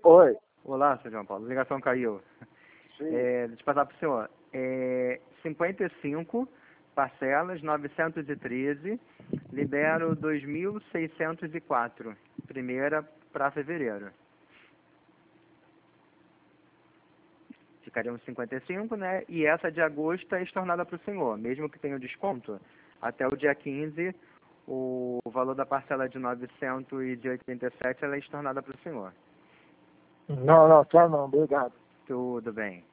Oi. Olá, seu João Paulo. A ligação caiu. Sim. Deixa eu passar para o senhor. 55 parcelas, 913, libero 2.604. Primeira para fevereiro. Ficariam 55, né? E essa de agosto é estornada para o senhor. Mesmo que tenha o desconto, até o dia 15, o valor da parcela de 987 ela é estornada para o senhor. Não, quero não, obrigado. Tudo bem.